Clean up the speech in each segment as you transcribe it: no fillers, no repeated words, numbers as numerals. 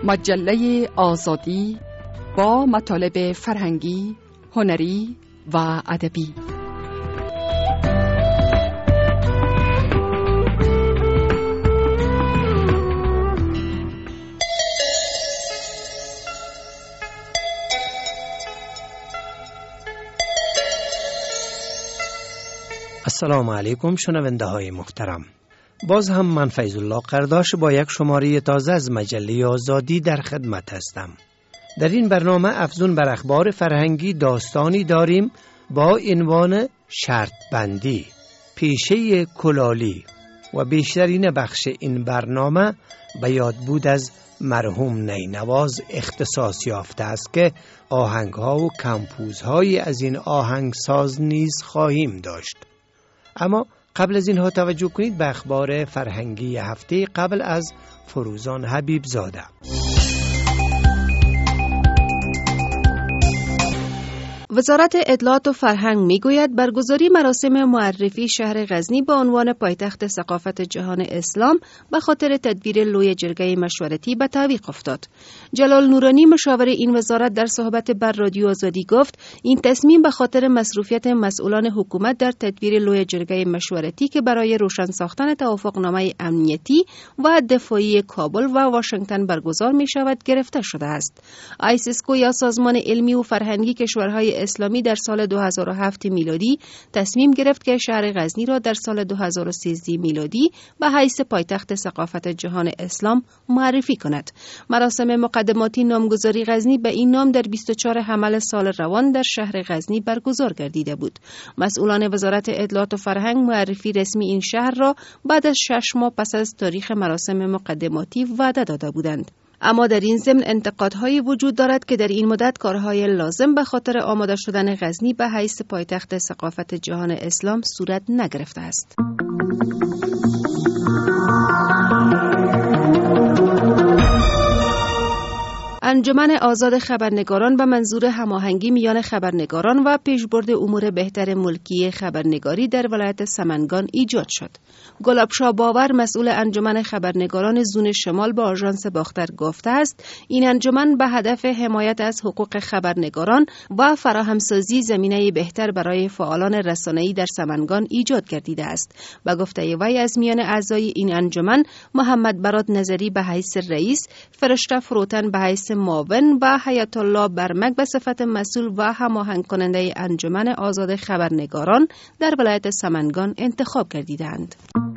مجله آزادی با مطالب فرهنگی، هنری و ادبی. السلام علیکم شنونده های محترم. باز هم من فیض الله قرداش با یک شماره تازه از مجله آزادی در خدمت هستم. در این برنامه افزون بر اخبار فرهنگی داستانی داریم با عنوان شرط بندی، پیشه کلالی و بیشترین بخش این برنامه به یاد بود از مرحوم نینواز اختصاص یافته است که آهنگ‌ها و کمپوزهای از این آهنگساز نیز خواهیم داشت. اما قبل از اینها توجه کنید به اخبار فرهنگی هفته قبل از فروزان حبیب زاده. وزارت اطلاعات و فرهنگ میگوید برگزاری مراسم معرفی شهر غزنی به عنوان پایتخت ثقافت جهان اسلام به خاطر تدبیر لوی جرگه مشورتی به تعویق افتاد. جلال نورانی مشاور این وزارت در صحبت بر رادیو آزادی گفت این تصمیم به خاطر مصروفیت مسئولان حکومت در تدبیر لوی جرگه مشورتی که برای روشن ساختن توافقنامه امنیتی و دفاعی کابل و واشنگتن برگزار می شود گرفته شده است. آیسیسکو یا سازمان علمی و فرهنگی کشورهای اسلامی در سال 2007 میلادی تصمیم گرفت که شهر غزنی را در سال 2013 میلادی به حیث پایتخت ثقافت جهان اسلام معرفی کند. مراسم مقدماتی نامگذاری غزنی به این نام در 24 حمل سال روان در شهر غزنی برگزار گردیده بود. مسئولان وزارت اطلاعات و فرهنگ معرفی رسمی این شهر را بعد از 6 ماه پس از تاریخ مراسم مقدماتی وعده داده بودند. اما در این ضمن انتقادهایی وجود دارد که در این مدت کارهای لازم به خاطر آماده شدن غزنی به حیث پایتخت ثقافت جهان اسلام صورت نگرفته است. انجمن آزاد خبرنگاران به منظور هماهنگی میان خبرنگاران و پیشبرد امور بهتر ملکی خبرنگاری در ولایت سمنگان ایجاد شد. گلابشاه باور مسئول انجمن خبرنگاران زون شمال به آژانس باختر گفته است این انجمن به هدف حمایت از حقوق خبرنگاران و فراهمسازی زمینه بهتر برای فعالان رسانه‌ای در سمنگان ایجاد گردیده است. به گفته وی از میان اعضای این انجمن محمد برات نظری به حیث رئیس، فرشته فروتن به حیث معاون و حیات الله برمک به صفت مسئول و هماهنگ کننده انجمن آزاد خبرنگاران در ولایت سمنگان انتخاب گردیدند.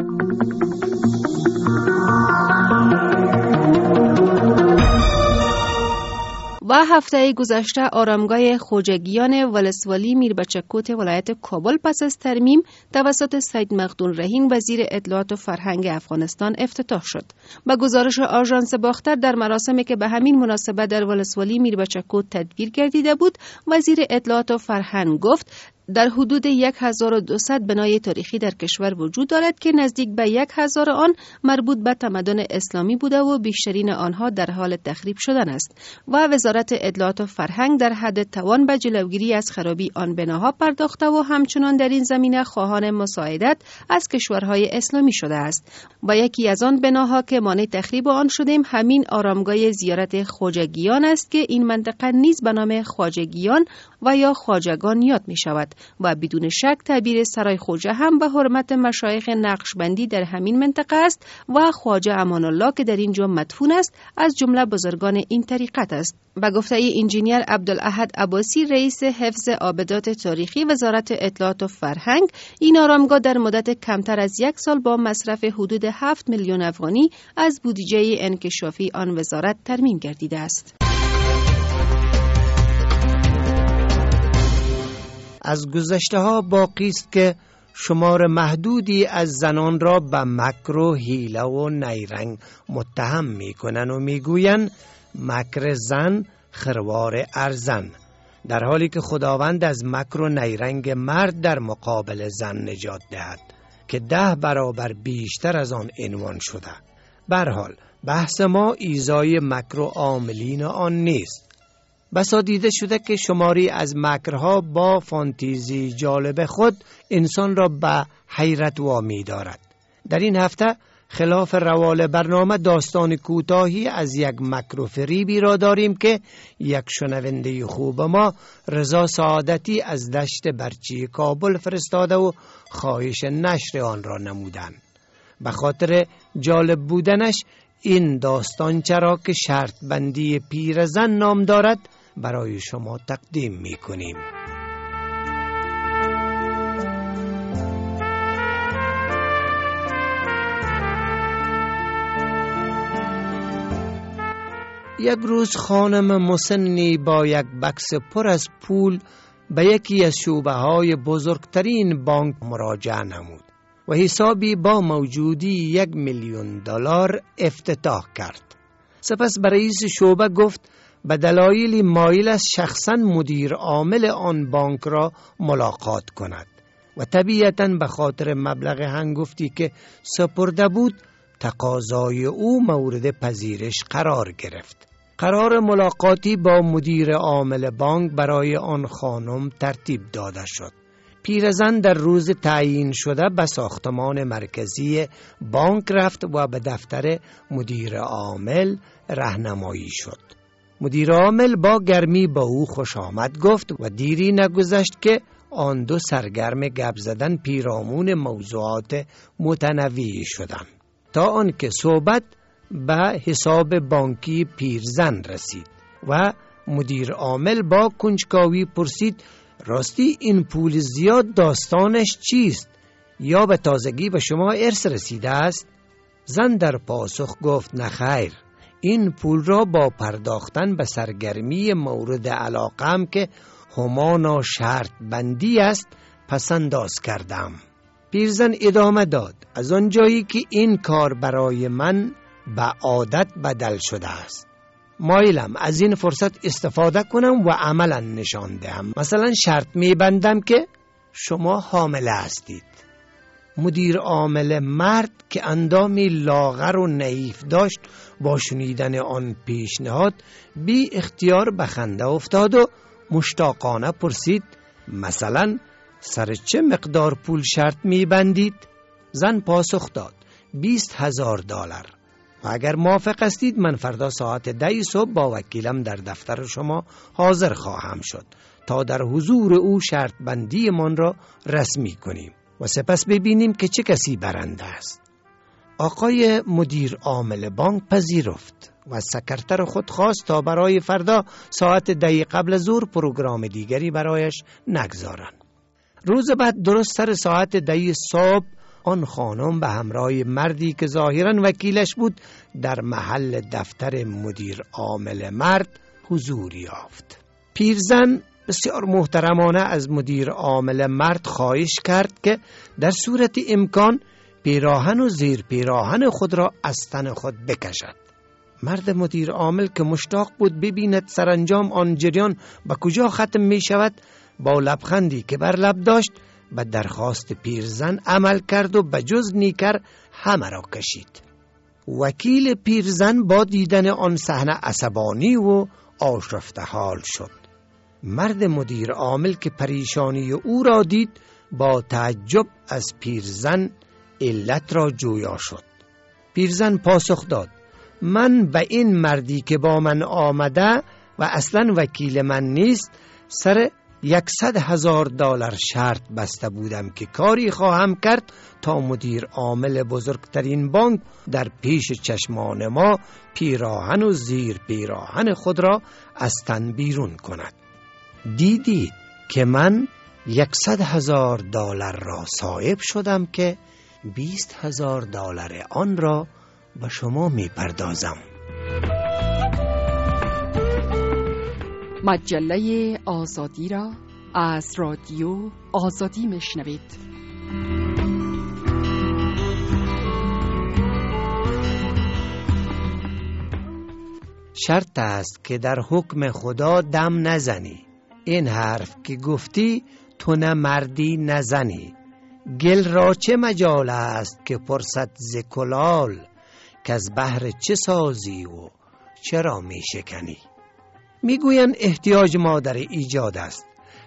و هفته گذشته آرامگاه خواجگیان ولسوالی میربچه ولایت کابل پس از ترمیم توسط سید مخدون رحیم وزیر اطلاعات و فرهنگ افغانستان افتتاح شد. با گزارش آژانس باختر در مراسمی که به همین مناسبت در ولسوالی میربچه تدبیر گردیده بود، وزیر اطلاعات و فرهنگ گفت در حدود 1200 بنای تاریخی در کشور وجود دارد که نزدیک به 1000 آن مربوط به تمدن اسلامی بوده و بیشترین آنها در حال تخریب شدن است و وزارت اطلاعات و فرهنگ در حد توان به جلوگیری از خرابی آن بناها پرداخته و همچنان در این زمینه خواهان مساعدت از کشورهای اسلامی شده است. و یکی از آن بناها که مانع تخریب آن شدیم همین آرامگاه زیارت خواجگیان است که این منطقه نیز به نام خواجگیان و یا خواجگان یاد می شود و بدون شک تعبیر سرای خواجه هم به حرمت مشایخ نقشبندی در همین منطقه است و خواجه امان الله که در اینجا مدفون است از جمله بزرگان این طریقت است. به گفته انجینیر عبدالاحد عباسی رئیس حفظ آبدات تاریخی وزارت اطلاعات و فرهنگ، این آرامگاه در مدت کمتر از 1 سال با مصرف حدود 7 میلیون افغانی از بودجه انکشافی آن وزارت ترمیم گردیده است. از گذشته ها باقی است که شمار محدودی از زنان را به مکر و حیله و نیرنگ متهم میکنن و میگوین مکر زن خروار ارزن، در حالی که خداوند از مکر و نیرنگ مرد در مقابل زن نجات دهد که 10 برابر بیشتر از آن عنوان شده. به هر حال بحث ما ایذای مکر و عاملین آن نیست. بسا دیده شده که شماری از مکرها با فانتزی جالب خود انسان را به حیرت وامی دارد. در این هفته خلاف روال برنامه داستان کوتاهی از یک مکر و فریبی را داریم که یک شنونده خوب ما رضا سعادتی از دشت برچی کابل فرستاده و خواهش نشر آن را نمودند. به خاطر جالب بودنش این داستان چرا که شرط بندی پیرزن نام دارد برای شما تقدیم می کنیم. یک روز خانم مسنی با یک بکس پر از پول به یکی از شعبه‌های بزرگترین بانک مراجعه نمود و حسابی با موجودی $1,000,000 افتتاح کرد. سپس به رئیس شعبه گفت به دلایلی مایل است شخصاً مدیر عامل آن بانک را ملاقات کند و طبیعتاً به خاطر مبلغ هنگفتی که سپرده بود تقاضای او مورد پذیرش قرار گرفت. قرار ملاقاتی با مدیر عامل بانک برای آن خانم ترتیب داده شد. پیرزن در روز تعیین شده به ساختمان مرکزی بانک رفت و به دفتر مدیر عامل راهنمایی شد. مدیر عامل با گرمی با او خوش آمد گفت و دیری نگذشت که آن دو سرگرم گپ زدن پیرامون موضوعات متنوعی شدند تا آنکه صحبت به حساب بانکی پیرزن رسید و مدیر عامل با کنجکاوی پرسید راستی این پول زیاد داستانش چیست؟ یا به تازگی به شما ارث رسیده است؟ زن در پاسخ گفت نخیر، این پول را با پرداختن به سرگرمی مورد علاقم که همانا شرط بندی است پسنداز کردم. پیرزن ادامه داد از آنجایی که این کار برای من به عادت بدل شده است مایلم از این فرصت استفاده کنم و عملا نشان دهم. مثلا شرط می‌بندم که شما حامله هستید. مدیر عامل مرد که اندامی لاغر و نحیف داشت با شنیدن آن پیشنهاد بی اختیار به خنده افتاد و مشتاقانه پرسید مثلا سر چه مقدار پول شرط می‌بندید؟ زن پاسخ داد $20,000 و اگر موافق هستید من فردا ساعت 10 صبح با وکیلم در دفتر شما حاضر خواهم شد تا در حضور او شرط بندی من را رسمی کنیم و سپس ببینیم که چه کسی برنده است. آقای مدیر عامل بانک پذیرفت و سکرتر خود خواست تا برای فردا ساعت 10 قبل ظهر پروگرام دیگری برایش نگذارند. روز بعد درست سر ساعت 10 صبح آن خانم به همراه مردی که ظاهراً وکیلش بود در محل دفتر مدیر عامل مرد حضور یافت. پیرزن بسیار محترمانه از مدیر عامل مرد خواهش کرد که در صورت امکان پیراهن و زیر پیراهن خود را از تن خود بکشد. مرد مدیر عامل که مشتاق بود ببیند سرانجام آن جریان به کجا ختم می شود با لبخندی که بر لب داشت به درخواست پیرزن عمل کرد و به جز نیکر همه را کشید. وکیل پیرزن با دیدن آن صحنه عصبانی و آشفته حال شد. مرد مدیر عامل که پریشانی او را دید با تعجب از پیرزن علت را جویا شد. پیرزن پاسخ داد من به این مردی که با من آمده و اصلا وکیل من نیست سر $100,000 شرط بسته بودم که کاری خواهم کرد تا مدیر عامل بزرگترین بانک در پیش چشمان ما پیراهن و زیر پیراهن خود را از تن بیرون کند. دیدید که من $100,000 را صاحب شدم که $20,000 آن را به شما می پردازم. مجله آزادی را از رادیو آزادی میشنوید. شرط است که در حکم خدا دم نزنی. این حرف که گفتی تو نه مردی نزنی. گل را چه مجال است که پرسد ز کلال که از بحر چه سازی و چرا می شکنی. میگویند احتیاج مادر ایجاد است.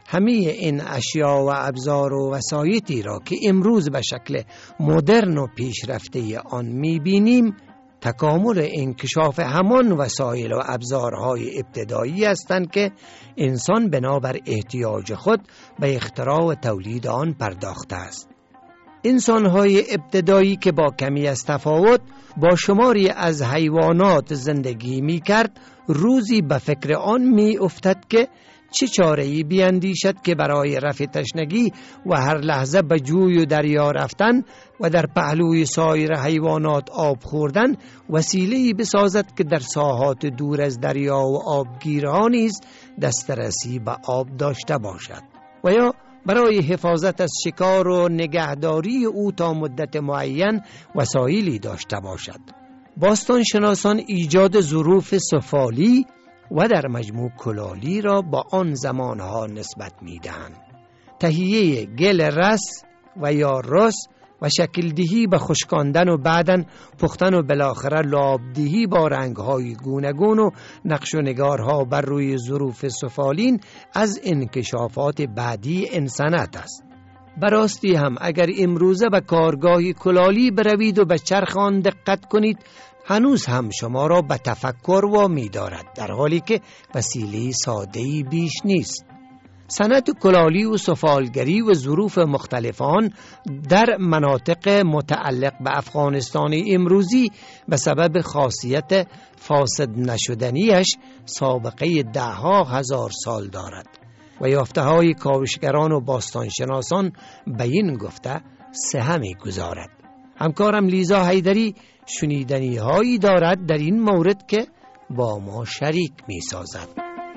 همه این اشیا و ابزار و وسایطی را که امروز به شکل مدرن و پیشرفته آن می‌بینیم تکامل انکشاف همان وسایل و ابزارهای ابتدایی هستند که انسان بنابر احتیاج خود به اختراع و تولید آن پرداخته است. انسانهای ابتدایی که با کمی از تفاوت با شماری از حیوانات زندگی می کرد، روزی به فکر آن می افتد که چه چاره‌ای بیندیشد که برای رفع تشنگی و هر لحظه به جوی و دریا رفتن و در پهلوی سایر حیوانات آب خوردن وسیله‌ای بسازد که در ساحات دور از دریا و آبگیرها نیز دسترسی به آب داشته باشد و یا برای حفاظت از شکار و نگهداری او تا مدت معین وسایلی داشته باشد. باستانشناسان ایجاد ظروف سفالی و در مجموع کلالی را با آن زمانها نسبت می‌دهند. تهیه گل رس و یا رس و شکلدهی به خشکاندن و بعداً پختن و بالاخره لابدهی با رنگ‌های گوناگون و نقش و نگارها بر روی ظروف سفالین از انکشافات بعدی انسانیت است. براستی هم اگر امروزه به کارگاهی کلالی بروید و به چرخ آن دقت کنید، هنوز هم شما را به تفکر وامی دارد، در حالی که وسیله ساده‌ای بیش نیست. صنعت کلالی و سفالگری و ظروف مختلفان در مناطق متعلق به افغانستان امروزی به سبب خاصیت فاسد نشدنیش سابقه ده‌ها هزار سال دارد و یافته‌های کاوشگران و باستانشناسان به این گفته سهم می‌گذارد. همکارم لیزا حیدری شنیدنی‌هایی دارد در این مورد که با ما شریک می‌سازد.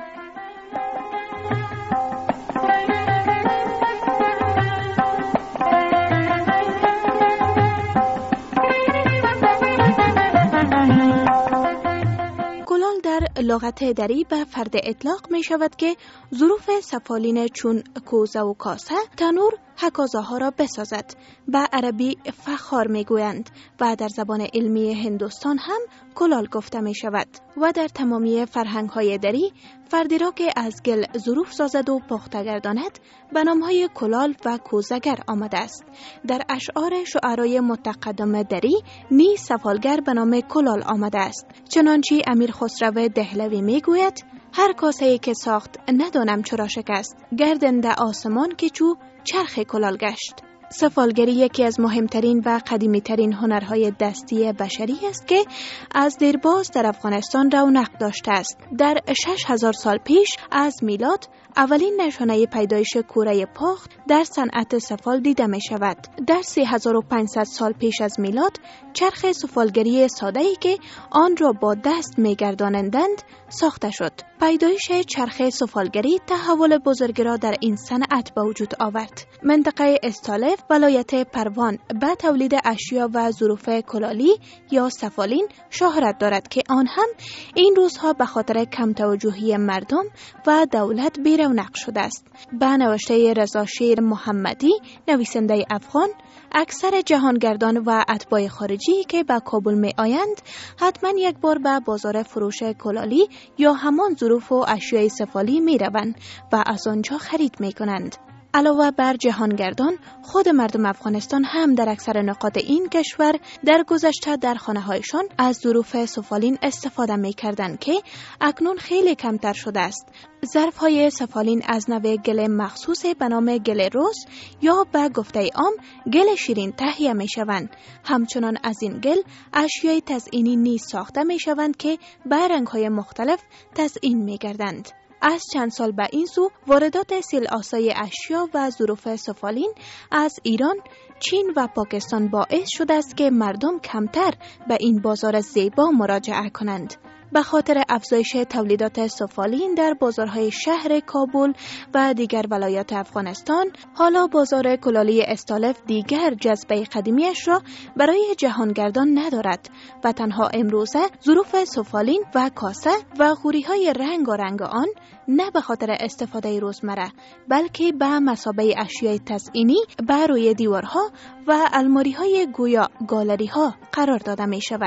لغت دری به فرد اطلاق می شود که ظروف سفالین چون کوزه و کاسه، تنور، حکازاها را بسازد. به عربی فخار می گویند و در زبان علمی هندوستان هم کلال گفته می شود و در تمامی فرهنگ های دری فردی را که از گل ظروف سازد و پخته گرداند به نامهای کلال و کوزگر آمده است. در اشعار شعرای متقدم دری نیز سفالگر به نام کلال آمده است. چنانچه امیر خسرو دهلوی می گوید هر کاسه‌ای که ساخت ندانم چرا شکست، گردنده آسمان که چو چرخ کلال گشت. سفالگری یکی از مهمترین و قدیمی‌ترین هنرهای دستی بشری است که از دیرباز در افغانستان رونق داشته است. در 6000 سال پیش از میلاد اولین نشانه پیدایش کوره پخت در صنعت سفال دیده می شود. در 3500 سال پیش از میلاد چرخ سفالگری ساده‌ای که آن را با دست می گردانندند ساخته شد. پیدایش چرخ سفالگری تحول بزرگی را در این صنعت به وجود آورد. منطقه استالف ولایت پروان به تولید اشیا و ظروف کلالی یا سفالین شهرت دارد که آن هم این روزها به خاطر کم توجهی مردم و دولت بی‌رونق شده است. به نوشته رضا شیر محمدی، نویسنده افغان، اکثر جهانگردان و اتباع خارجی که به کابل می آیند حتما یک بار به بازار فروش کلالی یا همان ظروف و اشیای سفالی می روند و از آنجا خرید می کنند. علاوه بر جهانگردان، خود مردم افغانستان هم در اکثر نقاط این کشور در گذشته در خانه‌هایشان از ظروف سفالین استفاده می‌کردند که اکنون خیلی کمتر شده است. ظرف‌های سفالین از نوع گل مخصوص به نام گل رز یا به گفته عام گل شیرین تهیه می‌شوند. همچنان از این گل اشیای تزئینی نیز ساخته می‌شوند که به رنگ‌های مختلف تزئین می‌گردند. از چند سال به این سو واردات سیل‌آسای اشیا و ظروف سفالین از ایران، چین و پاکستان باعث شده است که مردم کمتر به این بازار زیبا مراجعه کنند. به خاطر افزایش تولیدات سفالین در بازارهای شهر کابل و دیگر ولایات افغانستان، حالا بازار کلالی استالف دیگر جذبه قدیمیش را برای جهانگردان ندارد و تنها امروزه ظروف سفالین و کاسه و غوری‌های رنگارنگ آن نه به خاطر استفاده روزمره بلکه به مثابه اشیای تزئینی بر روی دیوارها و الماری‌های گویا گالری‌ها قرار داده می شود.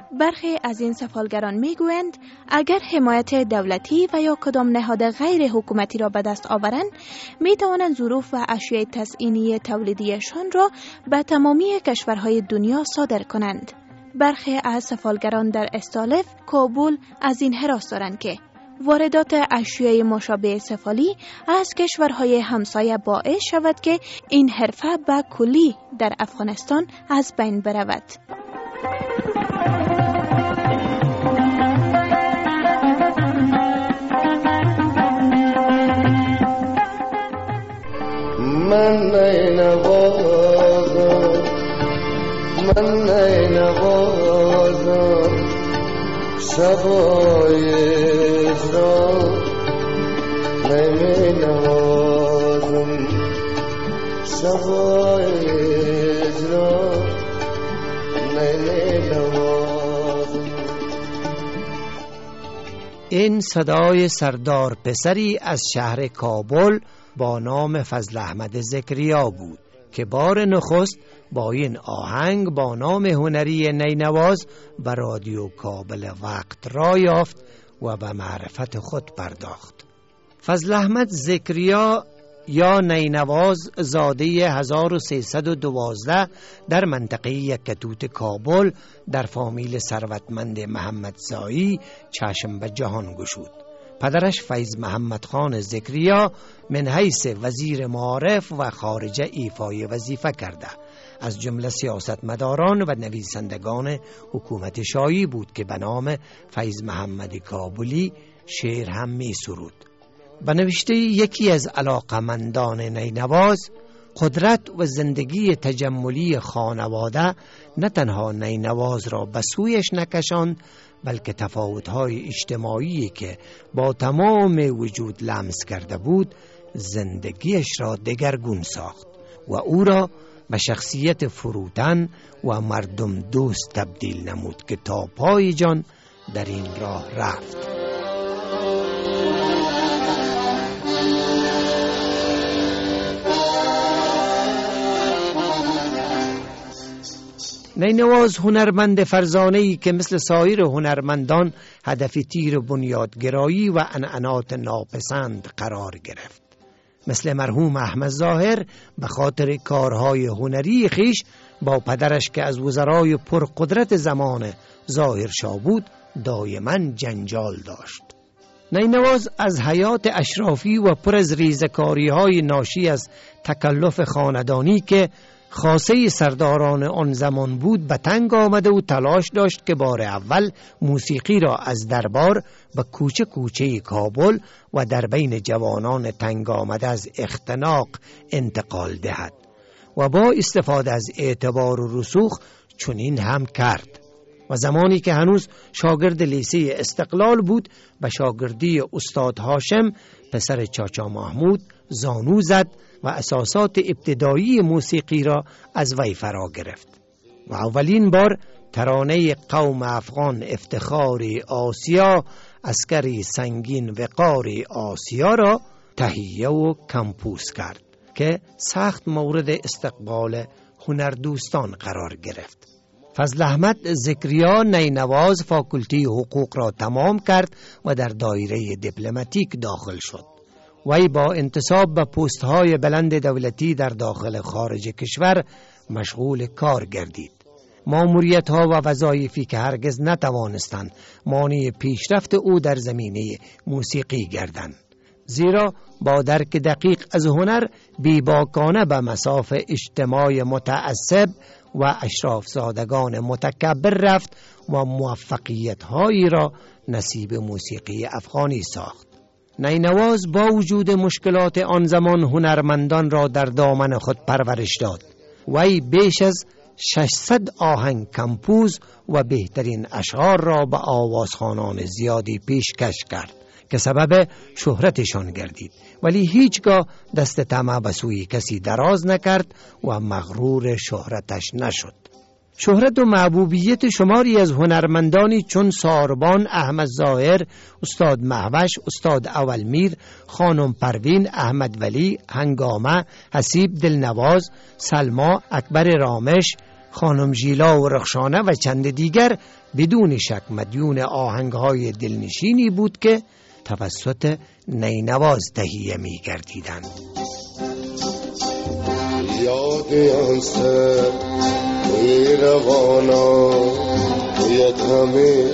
برخی از این سفالگران میگویند اگر حمایت دولتی و یا کدام نهاد غیر حکومتی را به دست آورند می توانند ظروف و اشیاء تزئینی تولیدیشان را به تمامی کشورهای دنیا صادر کنند. برخی از سفالگران در استالف، کابل از این حراس دارند که واردات اشیاء مشابه سفالی از کشورهای همسایه باعث شود که این حرفه به کلی در افغانستان از بین برود. من نینوازم شبای اجرا نینوازم شبای اجرا نینوازم. این صدای سردار پسری از شهر کابل با نام فضل احمد ذکریا بود که بار نخست با این آهنگ با نام هنری نینواز به رادیو کابل وقت را یافت و به معرفت خود پرداخت. فضل احمد ذکریا یا نینواز زاده 1312 در منطقه یکتوت کابل در فامیل ثروتمند محمدزایی چشم به جهان گشود. پدرش فیض محمد خان ذکریا من حیث وزیر معارف و خارجه ایفای وظیفه کرده. از جمله سیاستمداران و نویسندگان حکومت شاهی بود که به نام فیض محمد کابلی شعر هم می سرود. به نوشته یکی از علاقمندان نینواز، قدرت و زندگی تجملی خانواده نه تنها نینواز را به سویش نکشاند، بلکه تفاوت‌های اجتماعی که با تمام وجود لمس کرده بود زندگیش را دگرگون ساخت و او را به شخصیت فروتن و مردم دوست تبدیل نمود که تا پای جان در این راه رفت. نینواز هنرمند فرزانه‌ای که مثل سایر هنرمندان هدف تیر بنیادگرایی و عنعنات ناپسند قرار گرفت. مثل مرحوم احمد ظاهر به خاطر کارهای هنری خیش با پدرش که از وزرای پرقدرت زمان ظاهرشاه بود دائما جنجال داشت. نینواز از حیات اشرافی و پر از ریزکاری‌های ناشی از تکلف خاندانی که خاصه سرداران آن زمان بود به تنگ آمده و تلاش داشت که بار اول موسیقی را از دربار به کوچه کوچه کابل و در بین جوانان تنگ آمده از اختناق انتقال دهد و با استفاده از اعتبار و رسوخ چنین هم کرد. و زمانی که هنوز شاگرد لیسه استقلال بود به شاگردی استاد هاشم پسر چاچا محمود زانو زد و اساسات ابتدایی موسیقی را از وی فرا گرفت و اولین بار ترانه قوم افغان افتخاری آسیا، عسکری سنگین وقاری آسیا را تهیه و کمپوز کرد که سخت مورد استقبال هنردوستان قرار گرفت. فضل احمد ذکریا نینواز فاکولتی حقوق را تمام کرد و در دایره دیپلماتیک داخل شد. وی با انتصاب به پست‌های بلند دولتی در داخل خارج کشور مشغول کار گردید. ماموریت‌ها و وظایفی که هرگز نتوانستند مانع پیشرفت او در زمینه موسیقی گردند، زیرا با درک دقیق از هنر بیباکانه به مصاف اجتماع متعصب و اشرافزادگان متکبر رفت و موفقیت‌هایی را نصیب موسیقی افغانی ساخت. نینواز با وجود مشکلات آن زمان هنرمندان را در دامن خود پرورش داد. وی بیش از 600 آهنگ کمپوز و بهترین اشعار را به آوازخوانان زیادی پیشکش کرد که سبب شهرتشان گردید، ولی هیچگاه دست طمع به سوی کسی دراز نکرد و مغرور شهرتش نشد. شهرت و محبوبیت شماری از هنرمندانی چون ساربان، احمد ظاهر، استاد مهوش، استاد اولمیر، خانم پروین، احمد ولی، هنگامه، حسیب دلنواز، سلما، اکبر رامش، خانم ژیلا و رخشانه و چند دیگر بدون شک مدیون آهنگهای دلنشینی بود که توسط نینواز تهیه می گردیدند. یاد آن سر روانه یک همه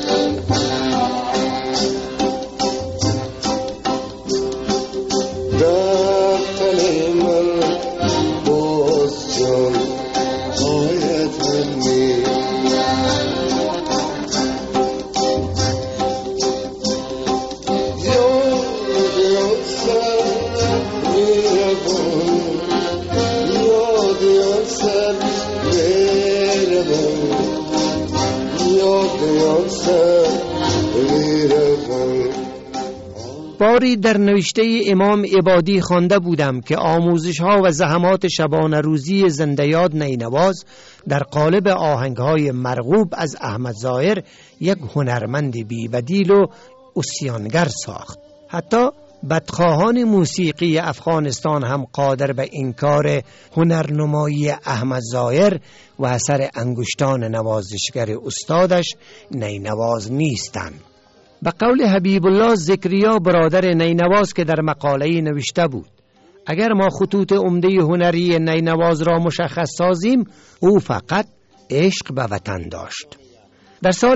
در تن من باز جان آید همی باری در نوشته امام عبادی خوانده بودم که آموزش‌ها و زحمات شبانه روزی زنده یاد نینواز در قالب آهنگ‌های مرغوب از احمد ظاهر یک هنرمند بی‌بدیل و عصیانگر ساخت. حتی بدخواهان موسیقی افغانستان هم قادر به انکار هنرنمایی احمد ظاهر و اثر انگشتان نوازشگر استادش نینواز نیستند. به قول حبیب الله ذکریا برادر نینواز که در مقاله نوشته بود: اگر ما خطوط عمده هنری نینواز را مشخص سازیم، او فقط عشق به وطن داشت. در سال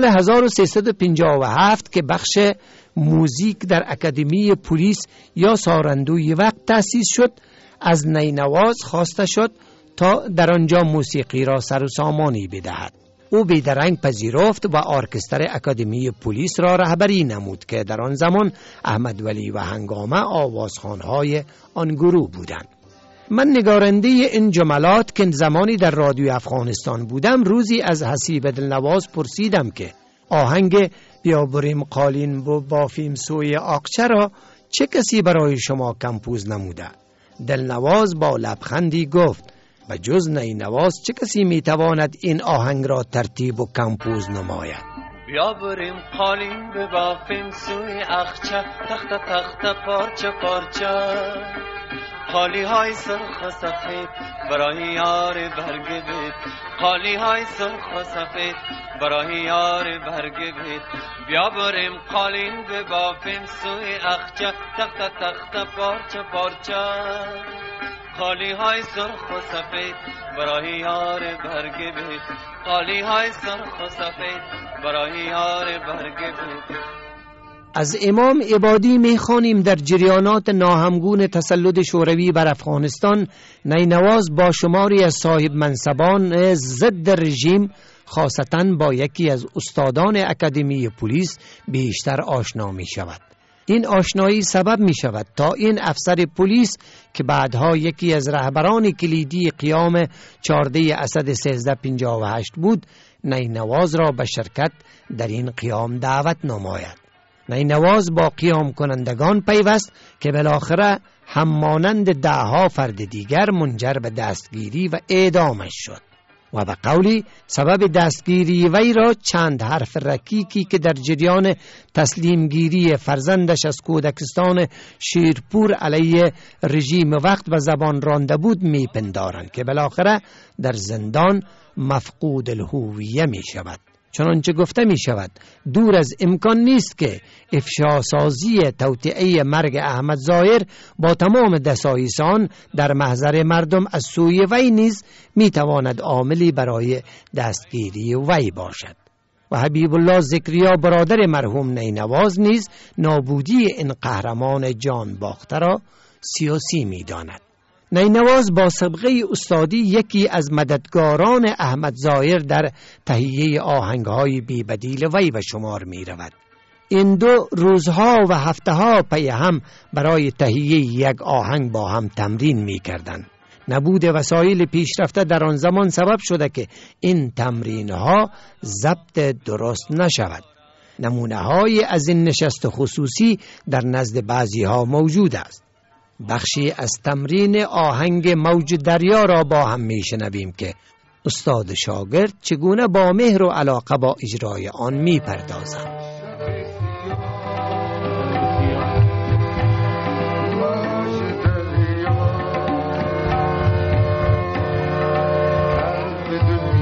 1357 که بخش موزیک در اکادمی پلیس یا سارندوی وقت تأسیس شد، از نینواز خواسته شد تا در آنجا موسیقی را سر و سامانی بدهد. او بیدرنگ پذیرفت و ارکستر اکادمی پلیس را رهبری نمود که در آن زمان احمد ولی و هنگامه آوازخوانهای آن گروه بودند. من نگارنده این جملات که زمانی در رادیو افغانستان بودم، روزی از حسیب دلنواز پرسیدم که آهنگ بیا بریم قالین بافیم سوی آقچه را چه کسی برای شما کمپوز نموده؟ دلنواز با لبخندی گفت: و جز نینواز چه کسی میتواند این آهنگ را ترتیب و کمپوز نماید؟ بیا بریم قالین ببافیم سوی آقچه، تخت تخت پارچه پارچه، قالی های سرخ و سفید برای یار برگ بید، قالی های سرخ و سفید برای یار برگ بید. بیا بریم قالین ببافیم سوی آقچه، تخت تخت پارچه پارچه، قالی های سرخ و سفید برای یار برگ بید، قالی های سرخ و سفید برای یار برگ بید. از امام عبادی میخوانیم در جریانات ناهمگون تسلط شوروی بر افغانستان، نینواز با شماری از صاحب منصبان ضد رژیم، خاصتاً با یکی از استادان اکادمی پلیس بیشتر آشنا می شود. این آشنایی سبب می شود تا این افسر پلیس که بعدها یکی از رهبران کلیدی قیام 14 اسد 1358 بود، نینواز را به شرکت در این قیام دعوت نماید. نینواز با قیام کنندگان پیوست که بالاخره همانند دهها فرد دیگر منجر به دستگیری و اعدامش شد و به قولی سبب دستگیری وی را چند حرف رکیکی که در جریان تسلیمگیری فرزندش از کودکستان شیرپور علیه رژیم وقت و زبان رانده بود میپندارند که بالاخره در زندان مفقود الهویه می شود. چنانچه گفته می شود دور از امکان نیست که افشاسازی توطئه مرگ احمد ظاهر با تمام دسایسان در محضر مردم از سوی وی نیز می تواند عاملی برای دستگیری وی باشد. و حبیب الله ذکریا برادر مرحوم نینواز نیز نابودی این قهرمان جان باخته را سیاسی می داند. نینواز با سابقه استادی یکی از مددگاران احمد ظاهر در تهیه آهنگهای بی‌بدیل وی به شمار می رود. این دو روزها و هفته‌ها پی هم برای تهیه یک آهنگ با هم تمرین می کردند. نبود وسایل پیشرفته در آن زمان سبب شده که این تمرین‌ها ضبط درست نشود. نمونه‌های از این نشست خصوصی در نزد بعضی‌ها موجود است. بخشی از تمرین آهنگ موج دریا را با هم میشنویم که استاد شاگرد چگونه با مهر و علاقه با اجرای آن میپردازند. به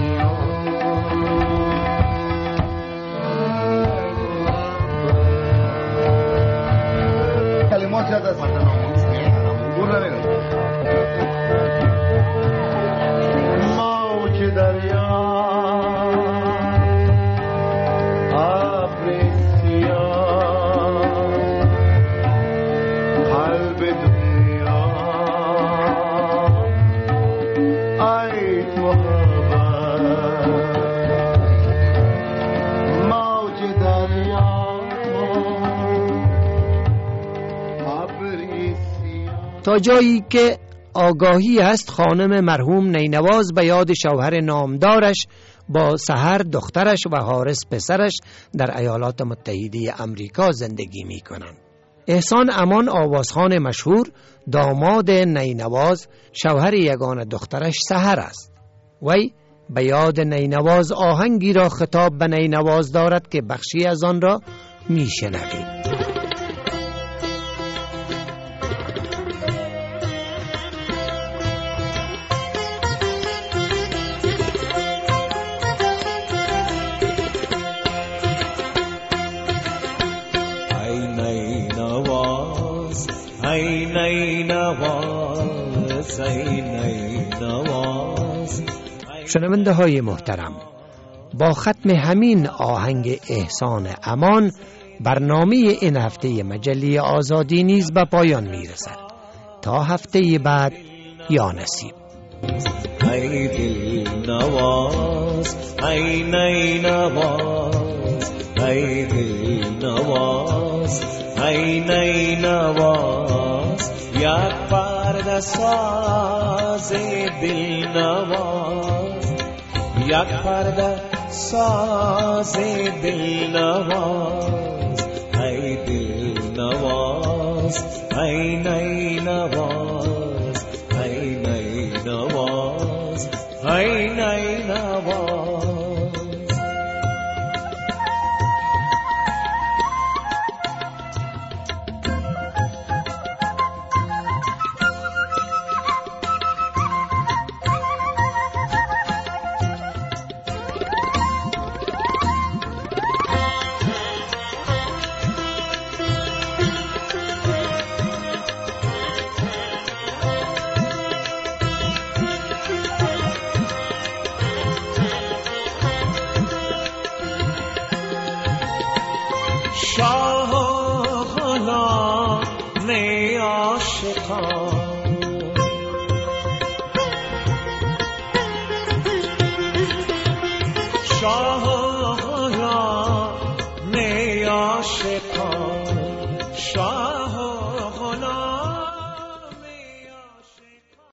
تا جایی که آگاهی است خانم مرحوم نینواز به یاد شوهر نامدارش با سحر دخترش و حارس پسرش در ایالات متحده امریکا زندگی می کنند. احسان امان آوازخوان مشهور داماد نینواز شوهر یگانه دخترش سحر است. وی به یاد نینواز آهنگی را خطاب به نینواز دارد که بخشی از آن را می شنوید. شنونده های محترم، با ختم همین آهنگ احسان امان برنامه این هفته مجله آزادی نیز به پایان می رسد. تا هفته بعد، یا نصیب. ای دل نواز، ای نی نواز، ای دل نواز، ای نی نواز، یک پرده ساز دل نواز، یک پرده ساز دل نواز، ای دل نواز، ای نی نواز.